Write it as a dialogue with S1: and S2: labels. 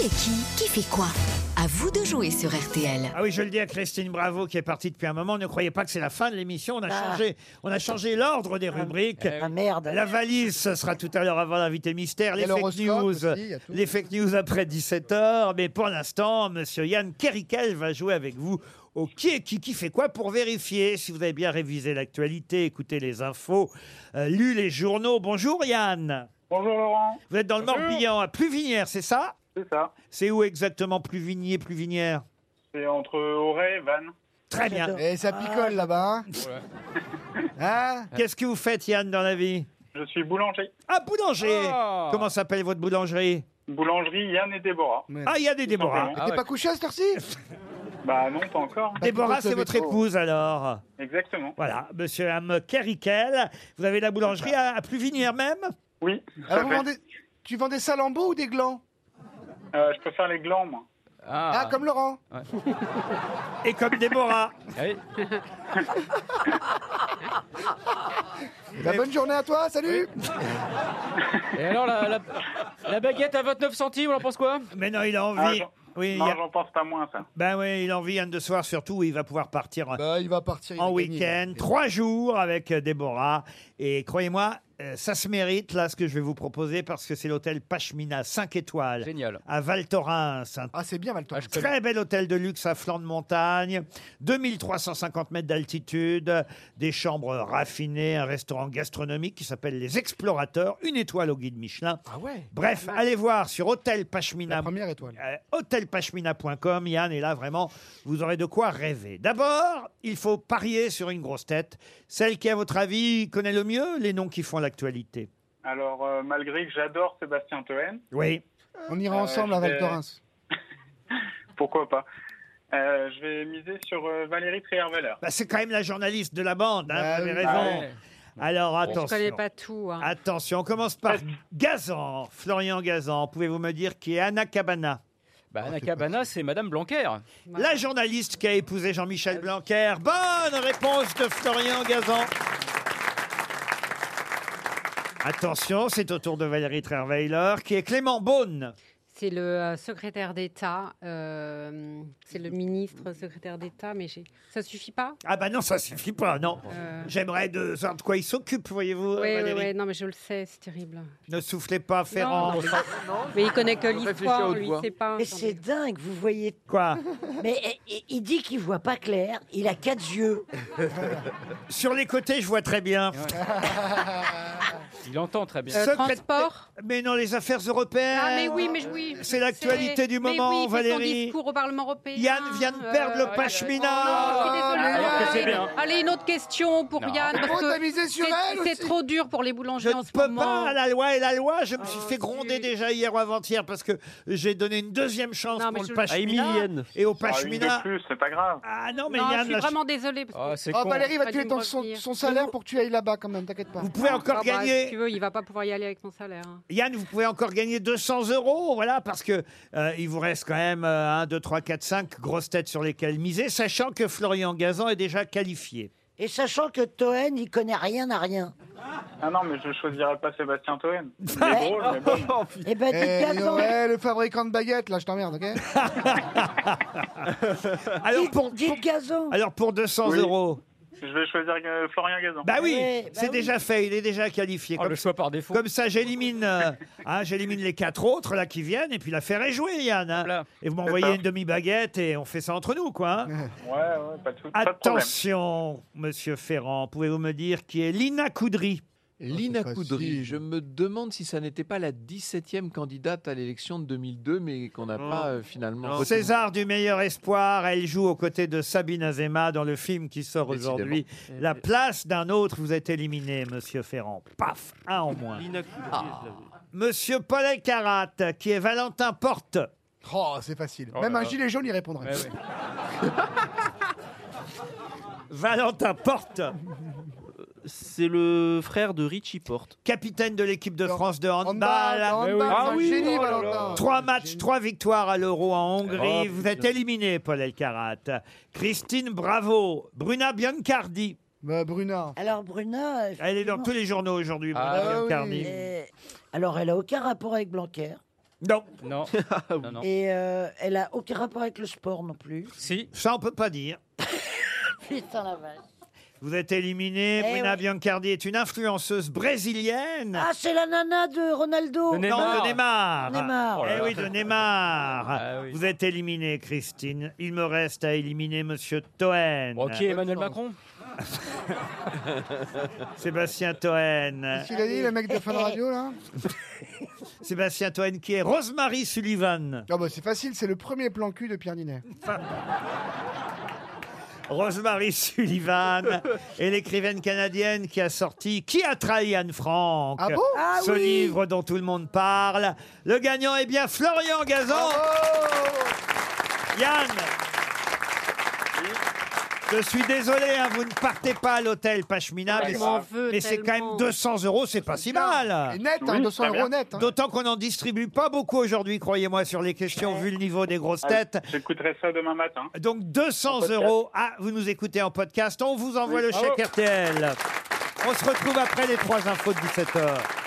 S1: Qui est qui fait quoi? À vous de jouer sur RTL.
S2: Ah oui, je le dis à Christine Bravo qui est partie depuis un moment. Ne croyez pas que c'est la fin de l'émission. On a changé l'ordre des rubriques.
S3: Ah merde.
S2: La valise, ce sera tout à l'heure avant l'invité mystère. Les fake news, les fake news après 17h. Mais pour l'instant, Monsieur Yann Kerikel va jouer avec vous au qui est qui fait quoi pour vérifier si vous avez bien révisé l'actualité, écouté les infos, lu les journaux. Bonjour Yann.
S4: Bonjour Laurent.
S2: Vous êtes dans le Morbihan, à Pluvinières, c'est ça?
S4: C'est ça.
S2: C'est où exactement Pluvinières?
S4: C'est entre Auray et Vannes.
S2: Très bien.
S5: Et ça picole là-bas. Hein
S2: Qu'est-ce que vous faites Yann dans la vie?
S4: Je suis boulanger.
S2: Ah, boulanger. Comment s'appelle votre boulangerie?
S4: Boulangerie Yann et Déborah.
S2: Ah, Yann et Déborah.
S5: T'es pas couché à cette heure-ci?
S4: Bah non, pas encore.
S2: Déborah, c'est votre épouse alors?
S4: Exactement.
S2: Voilà, monsieur Am Kerikel. Vous avez la boulangerie à Pluvinières même?
S4: Oui.
S5: Alors, tu vends des salambeaux ou des glands?
S4: Je préfère les glands, moi.
S5: Ah, comme Laurent.
S2: Et comme Déborah.
S5: Bonne journée à toi, salut.
S6: Et alors, la baguette à 29 centimes, on en pense quoi?
S2: Mais non, il a envie. Oui,
S4: non, j'en pense pas moins, ça.
S2: Ben oui, il a envie, Yann, de soir, surtout, il va pouvoir partir
S5: il va partir
S2: en week-end. 3 jours avec Déborah. Et croyez-moi, ça se mérite, là, ce que je vais vous proposer, parce que c'est l'hôtel Pashmina, 5 étoiles.
S6: Génial.
S2: À Val Thorens.
S5: Ah, c'est bien, Val Thorens.
S2: Très bel hôtel de luxe à flanc de montagne. 2350 mètres d'altitude. Des chambres raffinées. Un restaurant gastronomique qui s'appelle Les Explorateurs. 1 étoile au guide Michelin.
S5: Ah ouais.
S2: Bref, allez voir sur Hôtel Pashmina.
S5: La première étoile.
S2: Hôtelpashmina.com, Yann, et là, vraiment, vous aurez de quoi rêver. D'abord, il faut parier sur une grosse tête. Celle qui, à votre avis, connaît le mieux les noms qui font l'actualité.
S4: Alors, malgré que j'adore Sébastien Toen.
S2: Oui.
S5: On ira ensemble à Val Thorens.
S4: Pourquoi pas. Je vais miser sur Valérie Trierweiler.
S2: Bah, c'est quand même la journaliste de la bande, hein, vous avez raison.
S4: Ah ouais.
S2: Alors, attention.
S7: Je connais pas tout. Hein.
S2: Attention, on commence par Gazan, Florian Gazan. Pouvez-vous me dire qui est Anna Cabana?
S6: Anna Cabana, c'est Madame Blanquer.
S2: La journaliste qui a épousé Jean-Michel Blanquer. Bonne réponse de Florian Gazan. Attention, c'est au tour de Valérie Trierweiler, qui est Clément Beaune.
S7: C'est le secrétaire d'État. C'est le ministre secrétaire d'État, mais ça suffit pas?
S2: Ah bah non, ça suffit pas, non. J'aimerais de savoir de quoi il s'occupe, voyez-vous, Valérie.
S7: Oui, non, mais je le sais, c'est terrible.
S2: Ne soufflez pas, Ferrand.
S7: Non, mais il connaît que l'histoire, lui, il sait pas.
S3: Mais c'est dingue, vous voyez.
S2: Quoi?
S3: Mais il dit qu'il voit pas clair, il a 4 yeux.
S2: Sur les côtés, je vois très bien.
S6: Il entend très bien.
S7: Transport.
S2: Mais non, les affaires européennes.
S7: Ah, mais oui.
S2: C'est l'actualité du moment,
S7: mais oui,
S2: Valérie.
S7: Son discours au Parlement européen.
S2: Yann vient de perdre le Pashmina.
S7: Je suis désolée.
S6: Alors que c'est bien.
S7: Allez, une autre question pour Yann. Parce
S5: t'as
S7: que
S5: misé sur elle
S7: c'est
S5: aussi.
S7: trop dur pour les
S2: Je
S7: boulangers en
S2: ne
S7: ce
S2: peux
S7: moment.
S2: pas, la loi est la loi. Je me suis fait gronder déjà hier ou avant-hier parce que j'ai donné une deuxième chance
S7: Non, mais
S2: pour
S7: je-
S2: le Pashmina. Et au
S4: Une de
S2: Pashmina.
S4: plus, c'est pas grave.
S2: Ah non, mais
S7: Non,
S2: Yann,
S7: je suis
S2: là,
S7: vraiment désolée. Parce que
S6: C'est
S5: Oh,
S6: con.
S5: Valérie va
S7: Pas
S5: tuer
S7: dû me revenir.
S5: son salaire pour que tu ailles là-bas quand même, t'inquiète pas.
S2: vous pouvez encore
S7: Ah bah,
S2: gagner.
S7: si tu veux, il va pas pouvoir y aller avec son salaire. Hein.
S2: Yann, vous pouvez encore gagner 200 €, voilà, parce que il vous reste quand même 1, 2, 3, 4, 5 grosses têtes sur lesquelles miser, sachant que Florian Gazan est déjà qualifié.
S3: Et sachant que Toen, il connaît rien à rien.
S4: Ah non, mais je choisirais pas Sébastien Toen. Il est drôle, mais bon.
S3: Eh ben, dis Gazan.
S5: Le fabricant de baguettes, là, je t'emmerde, ok?
S3: Dites Gazan.
S2: Alors pour 200
S4: Oui.
S2: €.
S4: Je vais choisir Florian Gazan.
S2: Bah oui,
S3: Ouais, bah
S2: c'est
S3: oui.
S2: déjà fait, il est déjà qualifié.
S6: Oh, le choix par défaut.
S2: Comme ça, j'élimine les 4 autres là qui viennent et puis l'affaire est jouée, Yann. Hein.
S6: Voilà.
S2: Et vous
S4: C'est
S2: m'envoyez
S4: ça.
S2: une demi-baguette et on fait ça entre nous, quoi. Hein.
S4: Ouais, pas de problème.
S2: Attention, Monsieur Ferrand, pouvez-vous me dire qui est Lina Coudry?
S8: Lina
S5: c'est
S8: Coudry,
S5: facile.
S8: je me demande si ça n'était pas la 17e candidate à l'élection de 2002, mais qu'on n'a pas finalement retenu.
S2: César du meilleur espoir, elle joue aux côtés de Sabine Azema dans le film qui sort
S8: Décidément.
S2: aujourd'hui. La place d'un autre, vous êtes éliminé, Monsieur Ferrand. Paf, un en moins. Monsieur Paul Elkarat, qui est Valentin Porte.
S5: Oh, c'est facile.
S6: Oh
S5: Même
S6: là
S5: un
S6: là.
S5: gilet jaune, il répondrait.
S6: Ouais, ouais.
S2: Valentin Porte,
S9: C'est le frère de Richie Porte.
S2: capitaine de l'équipe de France de handball.
S5: Handball,
S6: Ah
S5: c'est un
S6: oui,
S5: génie,
S6: oh là là.
S5: Valentin.
S2: 3 matchs, 3 victoires à l'Euro en Hongrie.
S9: Oh,
S2: Vous êtes éliminé, Paul Elkarat. Christine Bravo, Bruna Biancardi.
S5: Bah, Bruna.
S3: Alors, Bruna.
S2: Elle est dans tous les journaux aujourd'hui, Bruna
S5: Ah oui.
S2: Biancardi.
S3: Alors, elle a aucun rapport avec Blanquer.
S2: Non.
S6: Non. Non, non.
S3: Et elle a aucun rapport avec le sport non plus.
S6: Si.
S2: Ça, on peut pas dire.
S3: Putain la vache.
S2: Vous êtes éliminé.
S3: Eh
S2: Bruna
S3: ouais.
S2: Biancardi est une influenceuse brésilienne.
S3: Ah, c'est la nana de Ronaldo.
S6: De Neymar.
S2: Non, de Neymar.
S3: Neymar.
S6: Oh là
S2: Eh
S6: là.
S2: oui, de Neymar.
S6: Ah oui.
S2: Vous êtes éliminé, Christine. Il me reste à éliminer Monsieur Toen.
S6: Ok, Emmanuel Macron.
S2: Sébastien Toen.
S5: Qu'est-ce qu'il a dit, le mec de Fun Radio, là?
S2: Sébastien Toen qui est Rosemary Sullivan.
S5: Ah bah c'est facile, c'est le premier plan cul de Pierre Ninet.
S2: Rosemary Sullivan est l'écrivaine canadienne qui a sorti Qui a trahi Anne Frank?
S5: Ah bon?
S3: Ah
S2: Ce
S3: oui.
S2: livre dont tout le monde parle. Le gagnant est bien Florian Gazan. Yann, je suis désolé, hein, vous ne partez pas à l'hôtel Pashmina, mais,
S7: Je m'en veux
S2: mais c'est quand
S7: tellement.
S2: même 200 €, c'est pas si mal.
S5: Et net, hein,
S4: Oui,
S5: 200
S4: très bien.
S5: € net. Hein.
S2: D'autant qu'on n'en distribue pas beaucoup aujourd'hui, croyez-moi, sur les questions, vu le niveau des grosses têtes.
S4: J'écouterai ça demain matin.
S2: Donc 200 €. Ah, vous nous écoutez en podcast, on vous envoie
S4: Oui.
S2: le chèque
S6: Bravo.
S2: RTL. On se retrouve après les 3 infos de 17h.